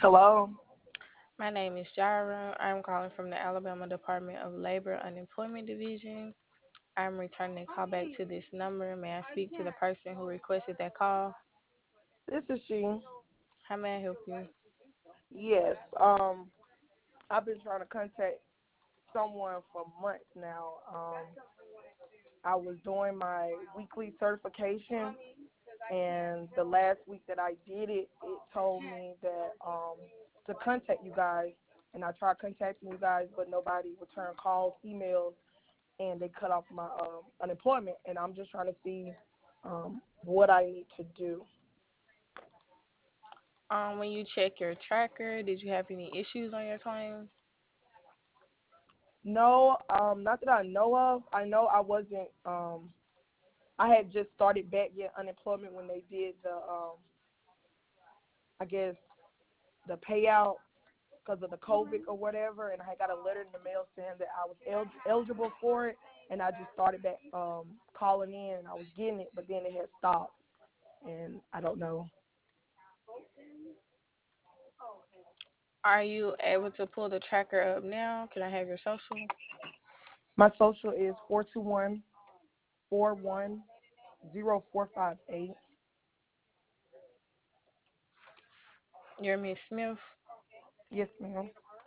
Hello. My name is Jira. I'm calling from the Alabama Department of Labor Unemployment Division. I'm returning a call back to this number. May I speak to the person who requested that call? This is she. How may I help you? Yes. I've been trying to contact someone for months now. I was doing my weekly certification, and the last week that I did it, it told me that to contact you guys, and I tried contacting you guys, but nobody returned calls, emails, and they cut off my unemployment. And I'm just trying to see what I need to do. When you check your tracker, did you have any issues on your claim? No, not that I know of. I know I wasn't. I had just started back getting unemployment when they did I guess, the payout because of the COVID or whatever, and I had got a letter in the mail saying that I was eligible for it, and I just started back calling in, and I was getting it, but then it had stopped, and I don't know. Are you able to pull the tracker up now? Can I have your social? My social is 421-410458. You're Miss Smith. Yes, ma'am.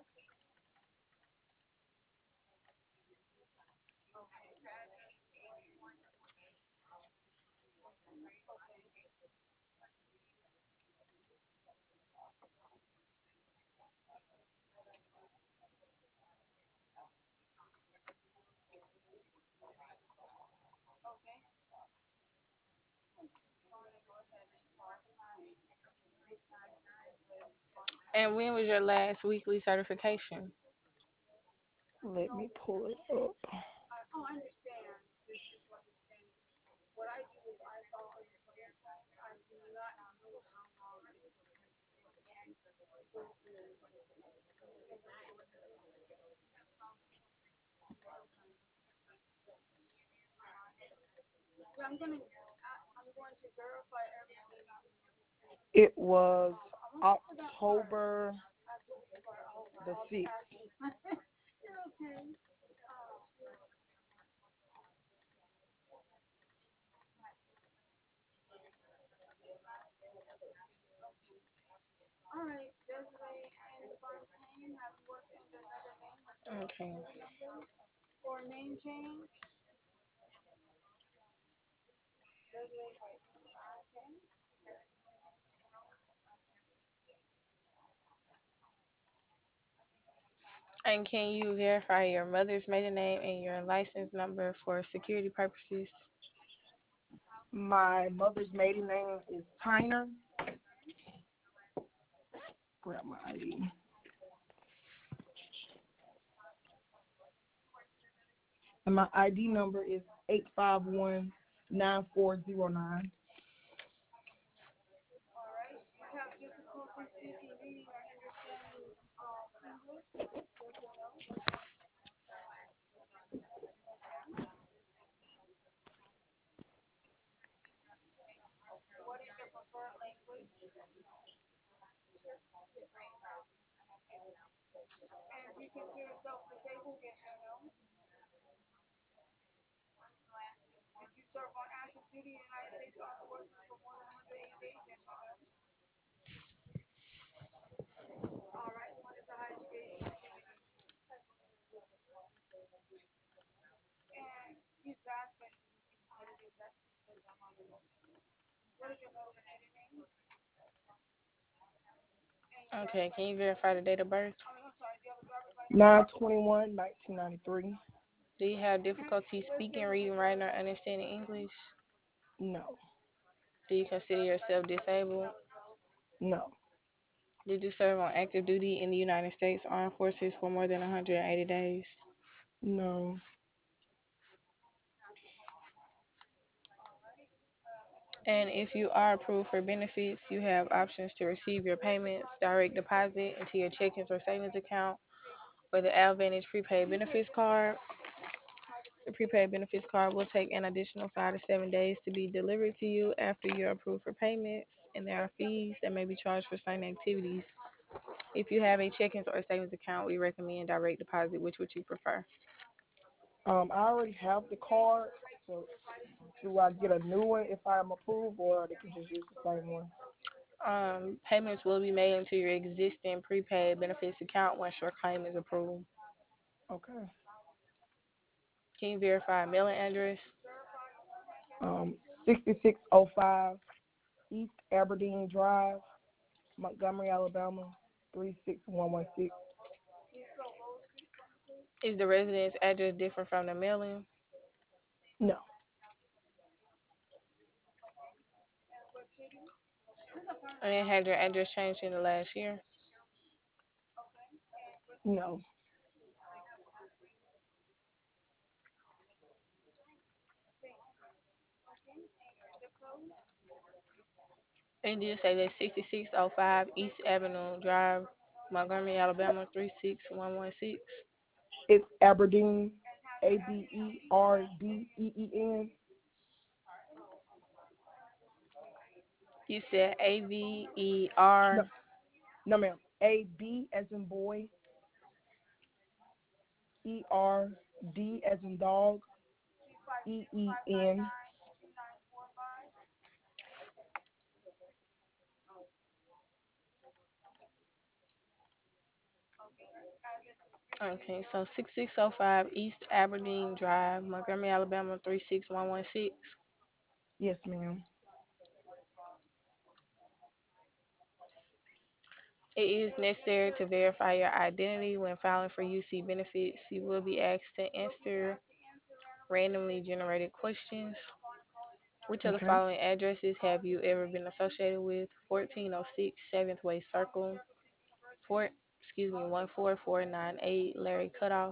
And when was your last weekly certification? Let me pull it up. It was October the 6th. Okay. And can you verify your mother's maiden name and your license number for security purposes? My mother's maiden name is Tyner. Grab my ID. And my ID number is 851-9409. Okay, can you verify the date of birth? 9/21/1993. Do you have difficulty speaking, reading, writing, or understanding English? No. Do you consider yourself disabled? No. Did you serve on active duty in the United States Armed Forces for more than 180 days? No. And if you are approved for benefits, you have options to receive your payments direct deposit into your checkings or savings account or the Advantage prepaid benefits card. The prepaid benefits card will take an additional 5 to 7 days to be delivered to you after you're approved for payments, and there are fees that may be charged for certain activities. If you have a checking or savings account, we recommend direct deposit. Which would you prefer? I already have the card, so do I get a new one if I am approved, or they can just use the same one? Payments will be made into your existing prepaid benefits account once your claim is approved. Okay. Can you verify a mailing address? 6605 East Aberdeen Drive, Montgomery, Alabama, 36116. Is the residence address different from the mailing? No, And then had your address changed in the last year? no. And did say that 6605 East Avenue Drive, Montgomery, Alabama 36116. It's Aberdeen, Aberdeen. You said AVER. No, no, ma'am. AB as in boy, ERD as in dog, EEN. Okay, so 6605 East Aberdeen Drive, Montgomery, Alabama 36116. Yes, ma'am. It is necessary to verify your identity when filing for UC benefits. You will be asked to answer randomly generated questions. Which of the Okay. following addresses have you ever been associated with? 1406 7th Way Circle, Fort, 14498 Larry Cutoff,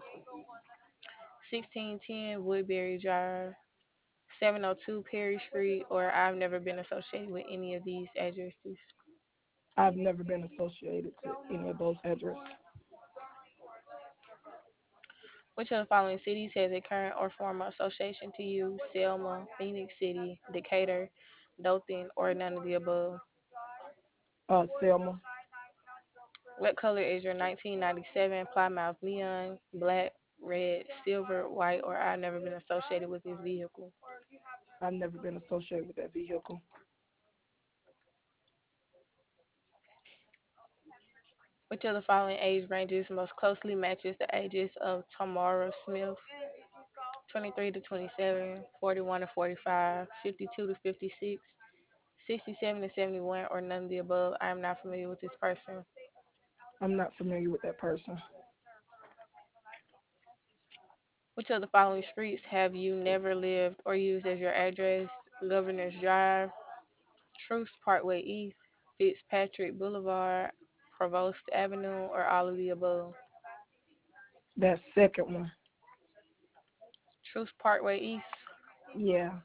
1610 Woodbury Drive, 702 Perry Street, or I've never been associated with any of these addresses. I've never been associated to any of those addresses. Which of the following cities has a current or former association to you? Selma, Phoenix City, Decatur, Dothan, or none of the above? Selma. What color is your 1997 Plymouth Neon? Black, red, silver, white, or I've never been associated with this vehicle? I've never been associated with that vehicle. Which of the following age ranges most closely matches the ages of Tamara Smith? 23 to 27, 41 to 45, 52 to 56, 67 to 71, or none of the above? I am not familiar with this person. I'm not familiar with that person. Which of the following streets have you never lived or used as your address? Governor's Drive, Truce Parkway East, Fitzpatrick Boulevard, Provost Avenue, or all of the above? That second one. Truce Parkway East. Yeah.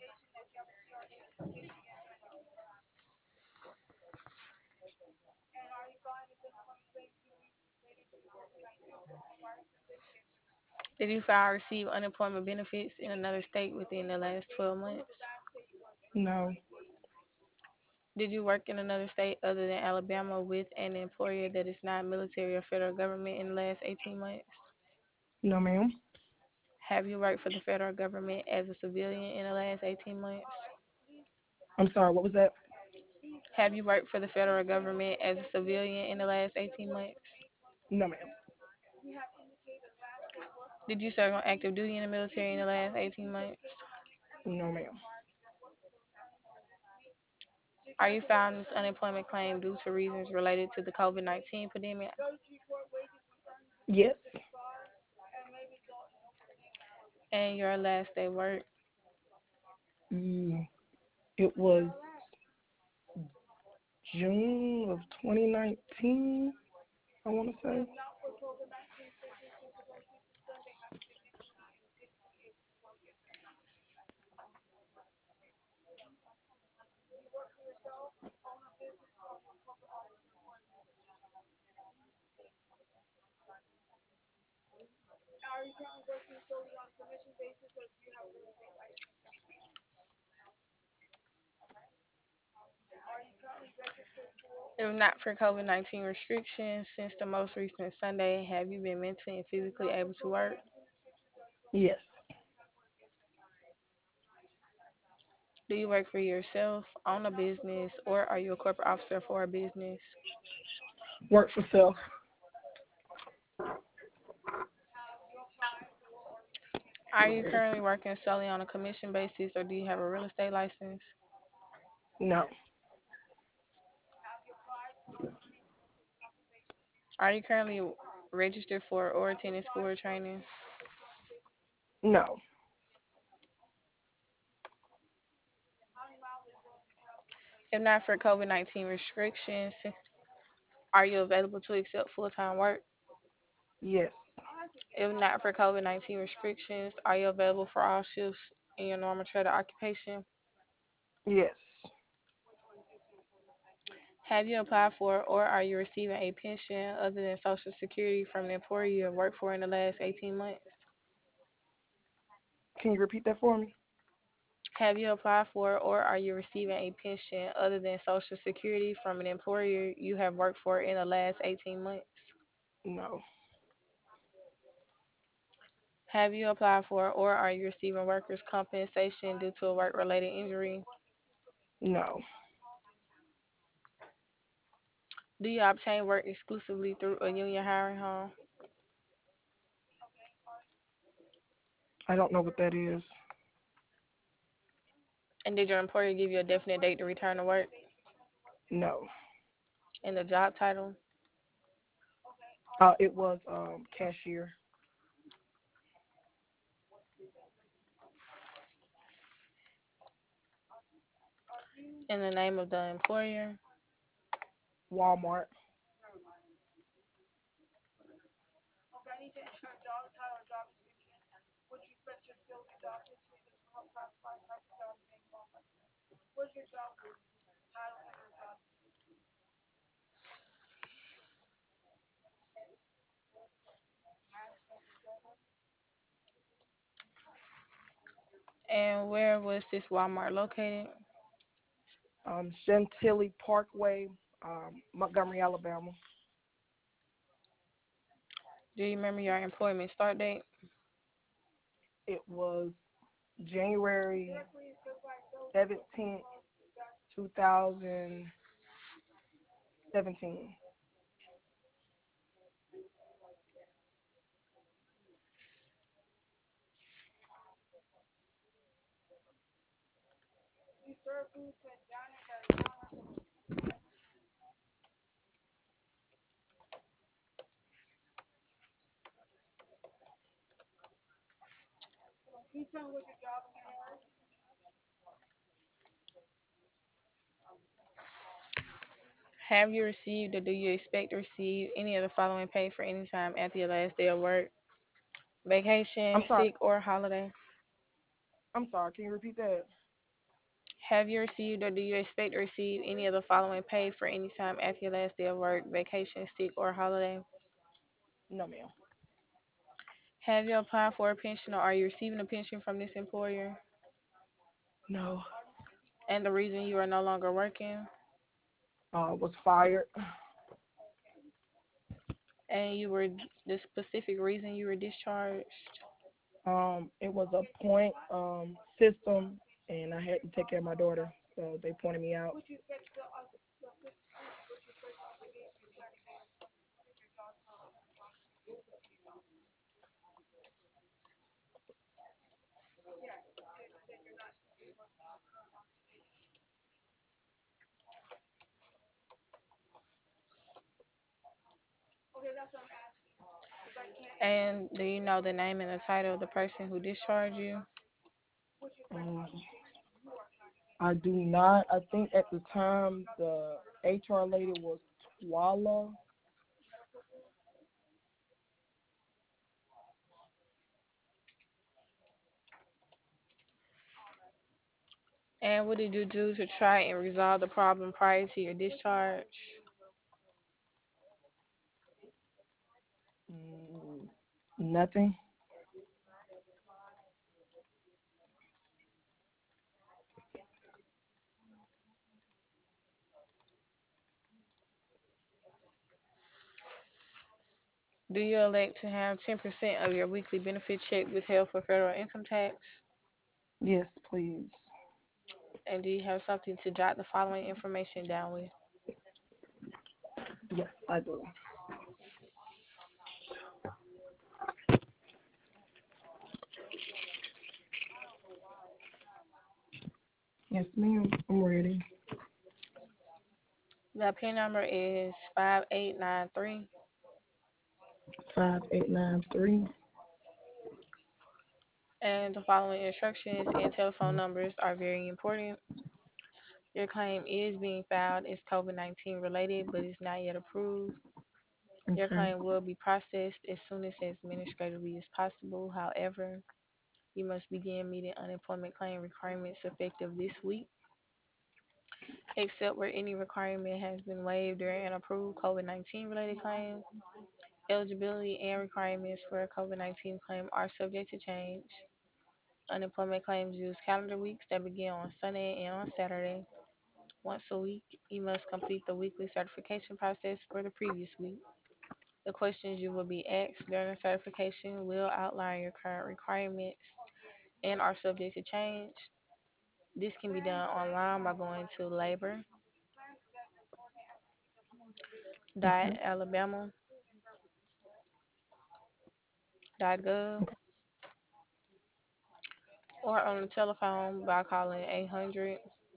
Did you file or receive unemployment benefits in another state within the last 12 months? No. Did you work in another state other than Alabama with an employer that is not military or federal government in the last 18 months? No, ma'am. Have you worked for the federal government as a civilian in the last 18 months? I'm sorry. What was that? Have you worked for the federal government as a civilian in the last 18 months? No, ma'am. Did you serve on active duty in the military in the last 18 months? No, ma'am. Are you filing this unemployment claim due to reasons related to the COVID-19 pandemic? Yes. And your last day work? Mm, it was June of 2019, I want to say. If not for COVID-19 restrictions, since the most recent Sunday, have you been mentally and physically able to work? Yes. Do you work for yourself, own a business, or are you a corporate officer for a business? Work for self. Are you currently working solely on a commission basis, or do you have a real estate license? No. Are you currently registered for or attending school or training? No. If not for COVID-19 restrictions, are you available to accept full-time work? Yes. If not for COVID-19 restrictions, are you available for all shifts in your normal trade or occupation? Yes. Have you applied for or are you receiving a pension other than Social Security from the employer you have worked for in the last 18 months? Can you repeat that for me? Have you applied for or are you receiving a pension other than Social Security from an employer you have worked for in the last 18 months? No. Have you applied for or are you receiving workers' compensation due to a work related injury? No. Do you obtain work exclusively through a union hiring home? I don't know what that is. And did your employer give you a definite date to return to work? No. And the job title? It was cashier. And the name of the employer? Walmart. And where was this Walmart located? Chantilly Parkway, Montgomery, Alabama. Do you remember your employment start date? It was January 17th, 2017. Have you received or do you expect to receive any of the following pay for any time after your last day of work? Vacation, I'm sorry. sick, or holiday? I'm sorry. Can you repeat that? Have you received or do you expect to receive any of the following pay for any time after your last day of work, vacation, sick, or holiday? No, ma'am. Have you applied for a pension or are you receiving a pension from this employer? No. And the reason you are no longer working? Was fired. And you were the specific reason you were discharged? It was a point system, and I had to take care of my daughter, so they pointed me out. And do you know the name and the title of the person who discharged you? Um, I do not. I think at the time the HR lady was Twala. And what did you do to try and resolve the problem prior to your discharge? Mm, Nothing. Do you elect to have 10% of your weekly benefit check withheld for federal income tax? Yes, please. And do you have something to jot the following information down with? Yes, I do. Yes, ma'am. I'm ready. The PIN number is 5893, 5893. and the following instructions and telephone numbers are very important. Your claim is being filed as COVID-19 related, but is not yet approved. Your Okay. claim will be processed as soon as administratively as possible. However, you must begin meeting unemployment claim requirements effective this week, except where any requirement has been waived during an approved COVID-19 related claim. Eligibility and requirements for a COVID-19 claim are subject to change. Unemployment claims use calendar weeks that begin on Sunday and on Saturday. Once a week, you must complete the weekly certification process for the previous week. The questions you will be asked during the certification will outline your current requirements and are subject to change. This can be done online by going to Okay. labor.alabama.gov or on the telephone by calling 800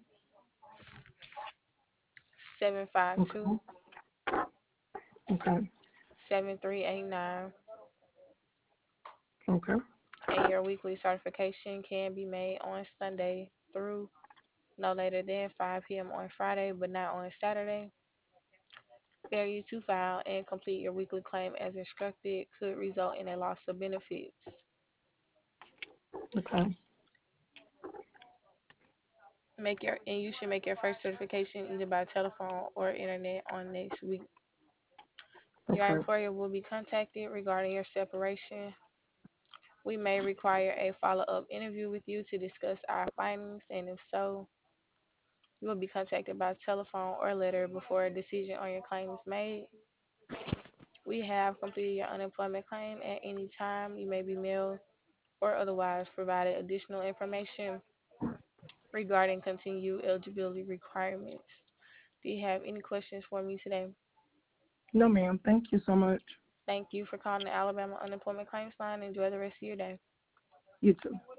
752 Okay. Okay. 7389, Okay. and your weekly certification can be made on Sunday through no later than 5 p.m. on Friday, but not on Saturday. Failure to file and complete your weekly claim as instructed could result in a loss of benefits. Okay. You should make your first certification either by telephone or internet on next week. Your Okay. employer will be contacted regarding your separation. We may require a follow-up interview with you to discuss our findings, and if so, you will be contacted by telephone or letter before a decision on your claim is made. We have completed your unemployment claim at any time. You may be mailed or otherwise provided additional information regarding continued eligibility requirements. Do you have any questions for me today? No, ma'am. Thank you so much. Thank you for calling the Alabama Unemployment Claims Line. Enjoy the rest of your day. You too.